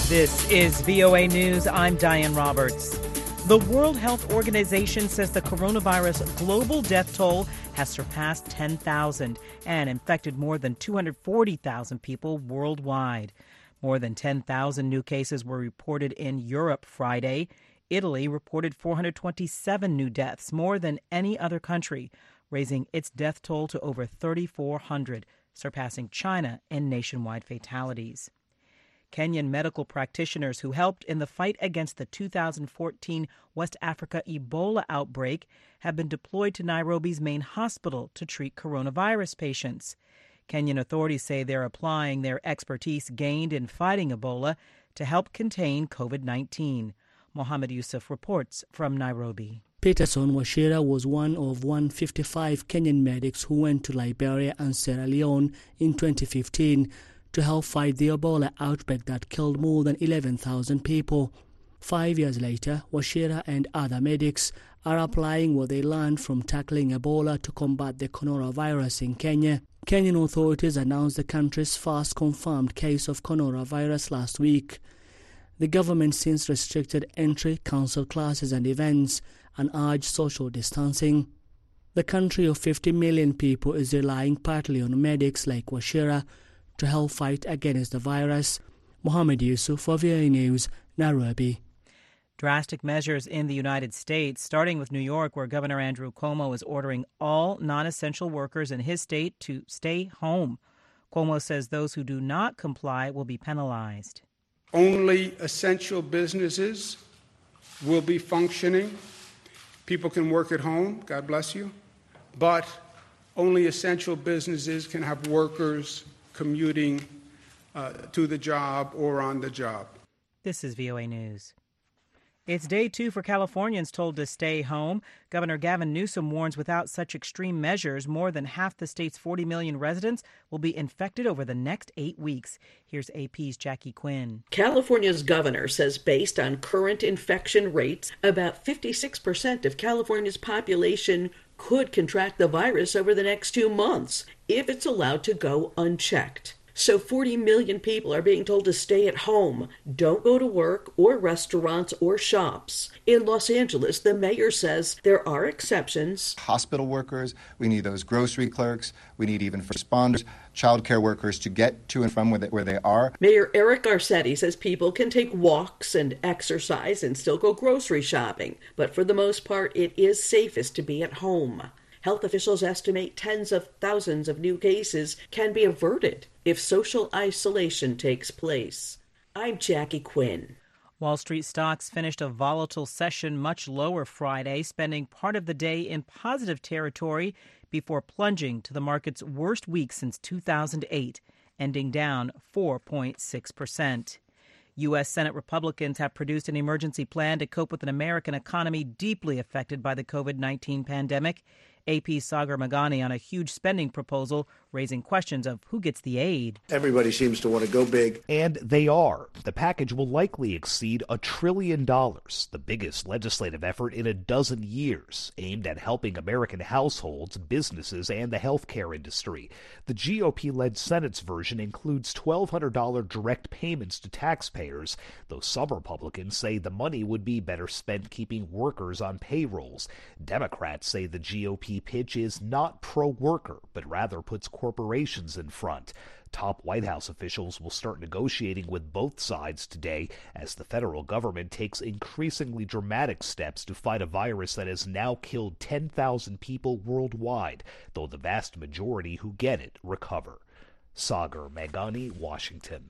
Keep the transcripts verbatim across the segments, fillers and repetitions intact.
This is V O A News. I'm Diane Roberts. The World Health Organization says the coronavirus global death toll has surpassed ten thousand and infected more than two hundred forty thousand people worldwide. More than ten thousand new cases were reported in Europe Friday. Italy reported four hundred twenty-seven new deaths, more than any other country, raising its death toll to over thirty-four hundred, surpassing China in nationwide fatalities. Kenyan medical practitioners who helped in the fight against the two thousand fourteen West Africa Ebola outbreak have been deployed to Nairobi's main hospital to treat coronavirus patients. Kenyan authorities say they're applying their expertise gained in fighting Ebola to help contain covid nineteen. Mohammed Yusuf reports from Nairobi. Peterson Wachira was one of one hundred fifty-five Kenyan medics who went to Liberia and Sierra Leone in twenty fifteen to help fight the Ebola outbreak that killed more than eleven thousand people. Five years later, Wachira and other medics are applying what they learned from tackling Ebola to combat the coronavirus in Kenya. Kenyan authorities announced the country's first confirmed case of coronavirus last week. The government since restricted entry, cancelled classes and events, and urged social distancing. The country of fifty million people is relying partly on medics like Wachira to help fight against the virus. Mohammed Yusuf for V O A News, Nairobi. Drastic measures in the United States, starting with New York, where Governor Andrew Cuomo is ordering all non-essential workers in his state to stay home. Cuomo says those who do not comply will be penalized. Only essential businesses will be functioning. People can work at home, God bless you, but only essential businesses can have workers commuting uh, to the job or on the job. This is V O A News. It's day two for Californians told to stay home. Governor Gavin Newsom warns without such extreme measures, more than half the state's forty million residents will be infected over the next eight weeks. Here's A P's Jackie Quinn. California's governor says based on current infection rates, about fifty-six percent of California's population could contract the virus over the next two months if it's allowed to go unchecked. So forty million people are being told to stay at home, don't go to work or restaurants or shops. In Los Angeles, the mayor says there are exceptions. Hospital workers, we need those grocery clerks, we need even first responders, childcare workers to get to and from where they are. Mayor Eric Garcetti says people can take walks and exercise and still go grocery shopping, but for the most part, it is safest to be at home. Health officials estimate tens of thousands of new cases can be averted if social isolation takes place. I'm Jackie Quinn. Wall Street stocks finished a volatile session much lower Friday, spending part of the day in positive territory before plunging to the market's worst week since two thousand eight, ending down four point six percent. U S. Senate Republicans have produced an emergency plan to cope with an American economy deeply affected by the covid nineteen pandemic. A P's Sagar Meghani on a huge spending proposal, raising questions of who gets the aid. Everybody seems to want to go big. And they are. The package will likely exceed a trillion dollars, the biggest legislative effort in a dozen years, aimed at helping American households, businesses, and the healthcare industry. The G O P-led Senate's version includes twelve hundred dollars direct payments to taxpayers, though some Republicans say the money would be better spent keeping workers on payrolls. Democrats say the G O P pitch is not pro-worker, but rather puts corporations in front. Top White House officials will start negotiating with both sides today as the federal government takes increasingly dramatic steps to fight a virus that has now killed ten thousand people worldwide, though the vast majority who get it recover. Sagar Meghani, Washington.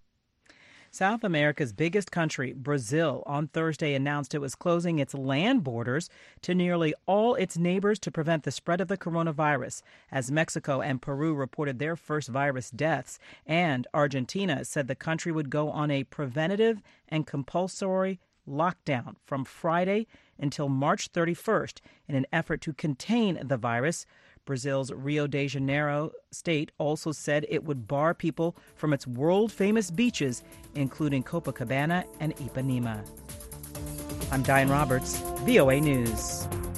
South America's biggest country, Brazil, on Thursday announced it was closing its land borders to nearly all its neighbors to prevent the spread of the coronavirus, as Mexico and Peru reported their first virus deaths, and Argentina said the country would go on a preventative and compulsory lockdown from Friday until March thirty-first in an effort to contain the virus. Brazil's Rio de Janeiro state also said it would bar people from its world-famous beaches, including Copacabana and Ipanema. I'm Diane Roberts, V O A News.